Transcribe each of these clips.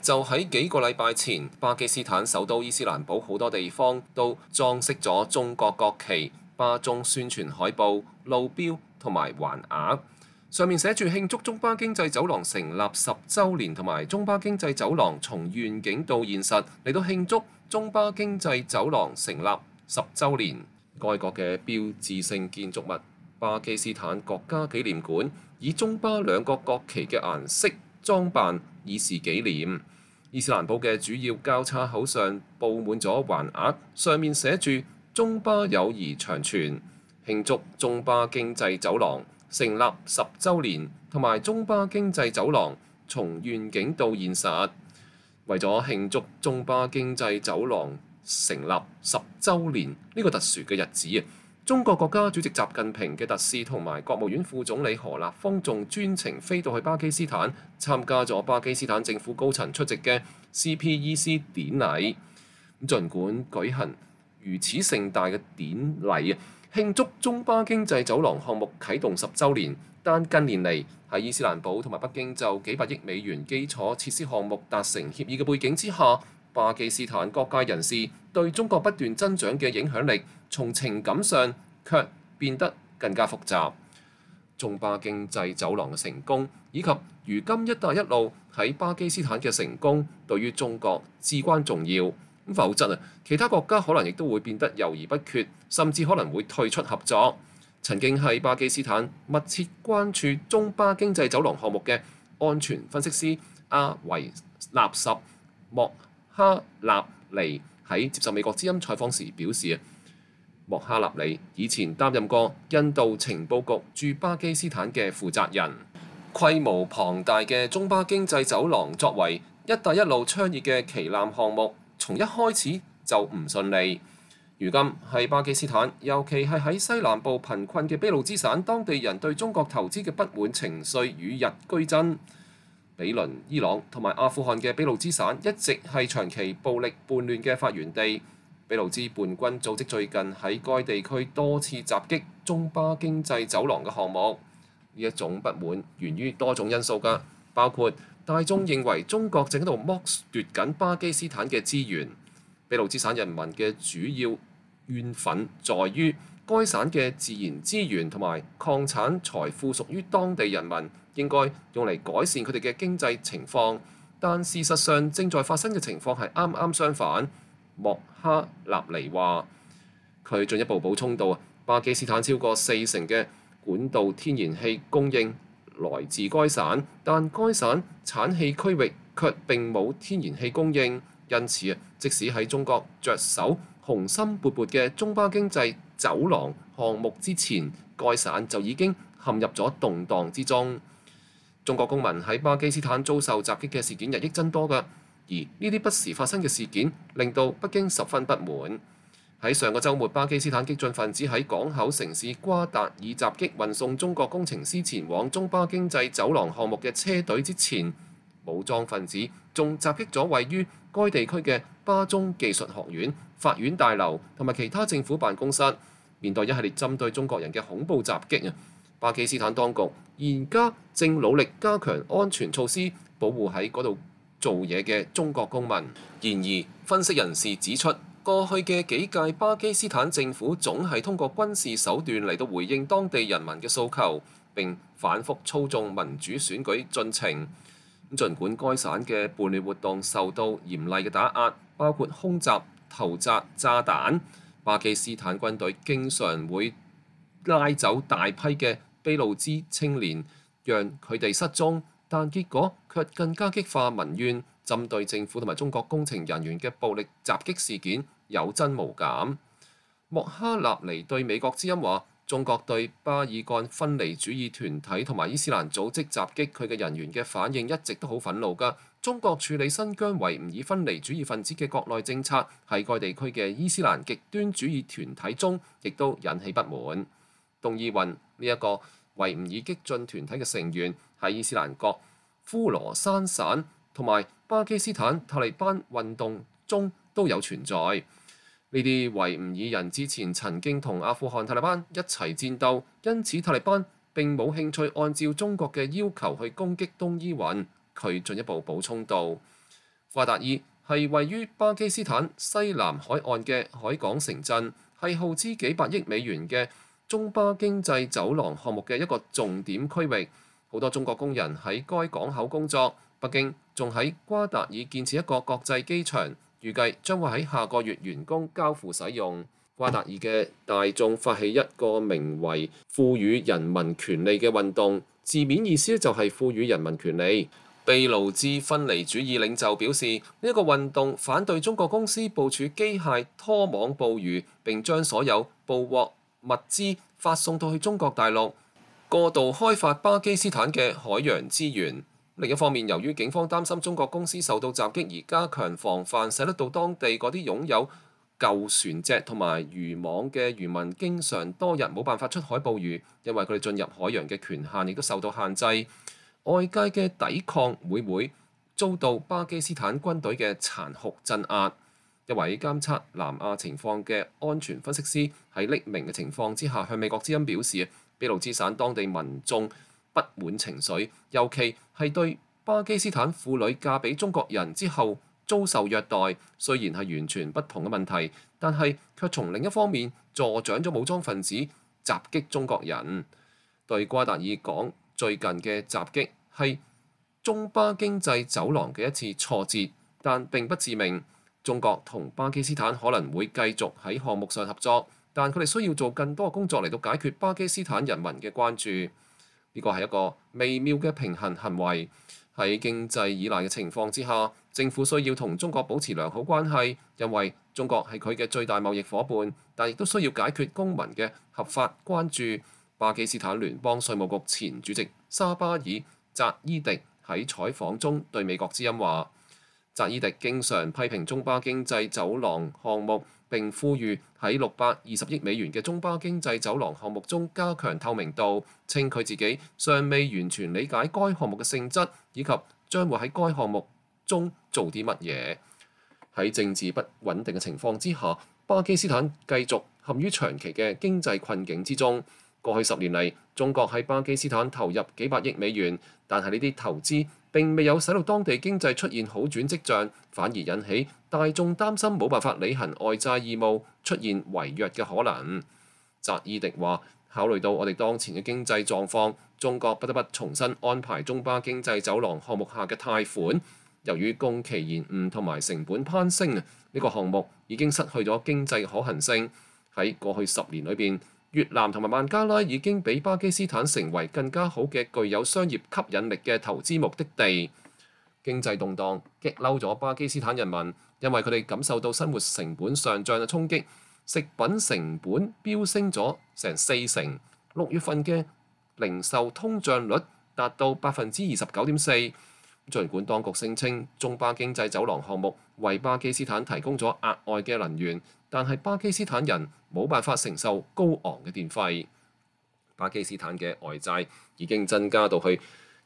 就喺幾個禮拜前，巴基斯坦首都伊斯蘭堡好多地方都裝飾咗中國國旗、巴中宣傳海報、路標同埋橫額，上面寫住慶祝中巴經濟走廊成立10週年同埋中巴經濟走廊從願景到現實，嚟到慶祝中巴經濟走廊成立10週年。該國嘅標誌性建築物巴基斯坦國家紀念館以中巴兩國國旗嘅顏色裝扮，以示紀念。伊斯蘭堡嘅主要交叉口上佈滿咗橫額，上面寫住中巴友誼長存，慶祝中巴經濟走廊成立10週年同埋中巴經濟走廊從願景到現實。為咗慶祝中巴經濟走廊成立10週年呢個特殊嘅日子，中國國家主席習近平嘅特使同埋國務院副總理何立峰仲專程飛到去巴基斯坦，參加咗巴基斯坦政府高層出席嘅 CPEC 典禮。儘管舉行如此盛大嘅典禮慶祝中巴經濟走廊項目啟動10週年，但近年嚟喺伊斯蘭堡同埋北京就幾百億美元基礎設施項目達成協議嘅背景之下，巴基斯坦各界人士對中國不斷增長嘅影響力，從情感上卻變得更加複雜。中巴經濟走廊嘅成功，以及如今一帶一路喺巴基斯坦嘅成功，對於中國至關重要。否則其他國家可能亦都會變得猶豫不決，甚至可能會退出合作。曾經喺巴基斯坦密切關注中巴經濟走廊項目嘅安全分析師阿維納什莫哈納尼喺接受美國之音採訪時表示，莫哈納尼以前擔任過印度情報局駐巴基斯坦嘅負責人。規模龐大嘅中巴經濟走廊作為一帶一路倡議嘅旗艦項目，從一開始就唔順利。如今喺巴基斯坦，尤其係喺西南部貧困嘅俾路支省，當地人對中國投資嘅不滿情緒與日俱增。比鄰伊朗同埋阿富汗嘅俾路支省一直係長期暴力叛亂嘅發源地。俾路支叛軍組織最近喺該地區多次襲擊中巴經濟走廊嘅項目。呢一種不滿源於多種因素㗎，包括大眾認為中國正喺度剝奪緊巴基斯坦嘅資源。俾路支省人民嘅主要怨憤在於該省嘅自然資源同埋礦產財富屬於當地人民，應該用嚟改善佢哋嘅經濟情況。但事實上正在發生嘅情況係啱啱相反。莫哈納尼話，佢進一步補充到，巴基斯坦超過40%嘅管道天然氣供應來自該省，但該省產氣區域卻並冇天然氣供應。因此即使喺中國着手雄心勃勃嘅中巴經濟走廊項目之前，該省就已經陷入咗動盪之中。中國公民喺巴基斯坦遭受襲擊嘅事件日益增多㗎，而呢啲不時發生嘅事件令到北京十分不滿。喺上個週末，巴基斯坦激進分子喺港口城市瓜達爾襲擊運送中國工程師前往中巴經濟走廊項目嘅車隊之前，武裝分子仲襲擊咗位於該地區嘅巴中技術學院、法院大樓同埋其他政府辦公室。面對一系列針對中國人嘅恐怖襲擊，巴基斯坦當局而家正努力加強安全措施，保護喺嗰度做嘢嘅中國公民。然而，分析人士指出，過去嘅幾屆巴基斯坦政府總係通過軍事手段嚟到回應當地人民嘅訴求，並反覆操縱民主選舉進程。儘管該省嘅叛亂活動受到嚴厲嘅打壓，包括空襲、投擲炸彈，巴基斯坦軍隊經常會拉走大批嘅俾路支青年，讓佢哋失蹤，但結果卻更加激化民怨。針對政府同埋中國工程人員嘅暴力襲擊事件有增無減。莫哈納尼對美國之音話，中國對巴爾幹分離主義團體同埋伊斯蘭組織襲擊佢嘅人員嘅反應一直都好憤怒㗎。中國處理新疆維吾爾分離主義分子嘅國內政策，喺該地區嘅伊斯蘭極端主義團體中，亦都引起不滿。東伊運呢一個維吾爾激進團體嘅成員喺伊斯蘭國呼羅珊省同埋巴基斯坦塔利班運動中都有存在。呢啲維吾爾人之前曾經同阿富汗塔利班一齊戰鬥，因此塔利班並冇興趣按照中國嘅要求去攻擊東伊運。佢進一步補充道， 瓜達爾係位於巴基斯坦西南海岸嘅海港城鎮，係耗資幾百億美元嘅中巴經濟走廊項目嘅一個重點區域。好多中國工人喺該港口工作。北京仲喺瓜達爾建設一個國際機場，預計將會喺下個月完工交付使用。瓜達爾嘅大眾發起一個名為賦予人民權利嘅運動，字面意思就係賦予人民權利。秘魯茲分離主義領袖表示，呢一個運動反對中國公司部署機械拖網捕魚，並將所有捕獲物資發送到去中國大陸，過度開發巴基斯坦嘅海洋資源。另一方面，由於警方擔心中國公司受到襲擊而加強防範，使得到當地嗰啲擁有舊船隻同埋漁網嘅漁民經常多日冇辦法出海捕魚，因為佢哋進入海洋嘅權限亦都受到限制。外界嘅抵抗會唔會遭到巴基斯坦軍隊嘅殘酷鎮壓？一位監測南亞情況嘅安全分析師喺匿名嘅情況之下向美國之音表示，俾路支省當地民眾不滿情緒，尤其係對巴基斯坦婦女嫁俾中國人之後遭受虐待，雖然係完全不同嘅問題，但係卻從另一方面助長咗武裝分子襲擊中國人。對瓜達爾講，最近嘅襲擊係中巴經濟走廊嘅一次挫折，但並不致命。中國同巴基斯坦可能會繼續喺項目上合作，但佢哋需要做更多嘅工作嚟到解決巴基斯坦人民嘅關注。呢個係一個微妙嘅平衡行為。喺經濟依賴嘅情況之下，政府需要同中國保持良好關係，因為中國係佢嘅最大貿易伙伴，但亦都需要解決公民嘅合法關注。巴基斯坦聯邦稅務局前主席沙巴爾扎伊迪喺採訪中對美國之音話，扎伊迪經常批評中巴經濟走廊項目，並呼籲喺620億美元嘅中巴經濟走廊項目中加強透明度，稱佢自己尚未完全理解該項目嘅性質，以及將會喺該項目中做啲乜嘢。喺政治不穩定嘅情況之下，巴基斯坦繼續陷於長期嘅經濟困境之中。過去10年嚟，中國喺巴基斯坦投入幾百億美元，但係呢啲投資並未有使到當地經濟出現好轉跡象，反而引起大眾擔心冇辦法履行外債義務，出現違約嘅可能。扎伊迪話：考慮到我哋當前嘅經濟狀況，中國不得不重新安排中巴經濟走廊項目下嘅貸款。由於工期延誤同埋成本攀升，呢個項目已經失去咗經濟可行性。喺過去10年裏邊，越南同埋孟加拉已經比巴基斯坦成為更加好嘅具有商業吸引力嘅投資目的地。經濟動盪激嬲咗巴基斯坦人民，因為佢哋感受到生活成本上漲嘅衝擊，食品成本飆升咗成40%。6月份嘅零售通脹率達到29.4%。儘管當局聲稱中巴經濟走廊項目為巴基斯坦提供咗額外嘅能源，但係巴基斯坦人冇辦法承受高昂嘅電費。巴基斯坦嘅外債已經增加到去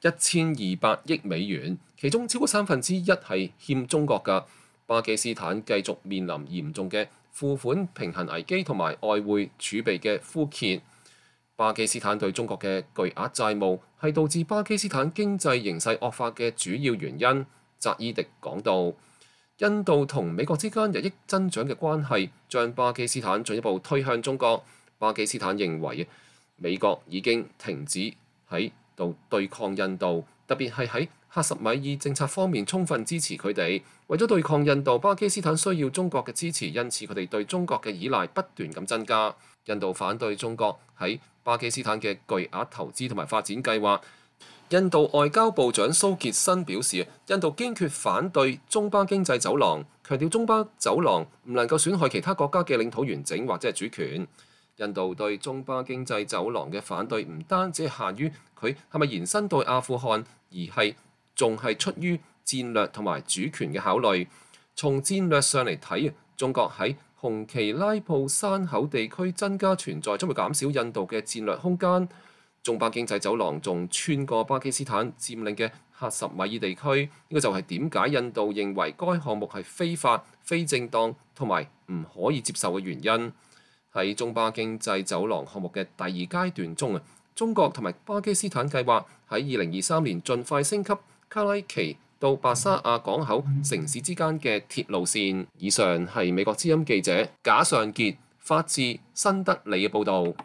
1200億美元，其中超過1/3係欠中國㗎。巴基斯坦繼續面臨嚴重嘅付款平衡危機同埋外匯儲備嘅枯竭。巴基斯坦對中國嘅巨額債務係導致巴基斯坦經濟形勢惡化嘅主要原因。扎伊迪講道，印度同美國之間日益增長嘅關係將巴基斯坦進一步推向中國。巴基斯坦認為美國已經停止喺度對抗印度，特別係喺喀什米爾政策方面充分支持佢哋。為咗對抗印度，巴基斯坦需要中國嘅支持，因此佢哋對中國嘅依賴不斷咁增加。印度反對中國喺巴基斯坦嘅巨額投資同埋發展計劃。印度外交部長蘇傑申表示，印度堅決反對中巴經濟走廊，強調中巴走廊唔能夠損害其他國家嘅領土完整或者係主權。印度對中巴經濟走廊嘅反對唔單止係限於佢係咪延伸到阿富汗，而係仲係出於戰略同埋主權嘅考慮。從戰略上嚟睇，中國喺紅旗拉布山口地區增加存在，將會減少印度嘅戰略空間。中巴經濟走廊仲穿過巴基斯坦佔領嘅喀什米爾地區，呢個就係點解印度認為該項目係非法、非正當同埋唔可以接受嘅原因。喺中巴經濟走廊項目嘅第2階段中，中國同埋巴基斯坦計劃喺2023年盡快升級卡拉奇到白沙亞港口城市之間嘅鐵路線。以上係美國之音記者賈尚傑發自新德里嘅報導。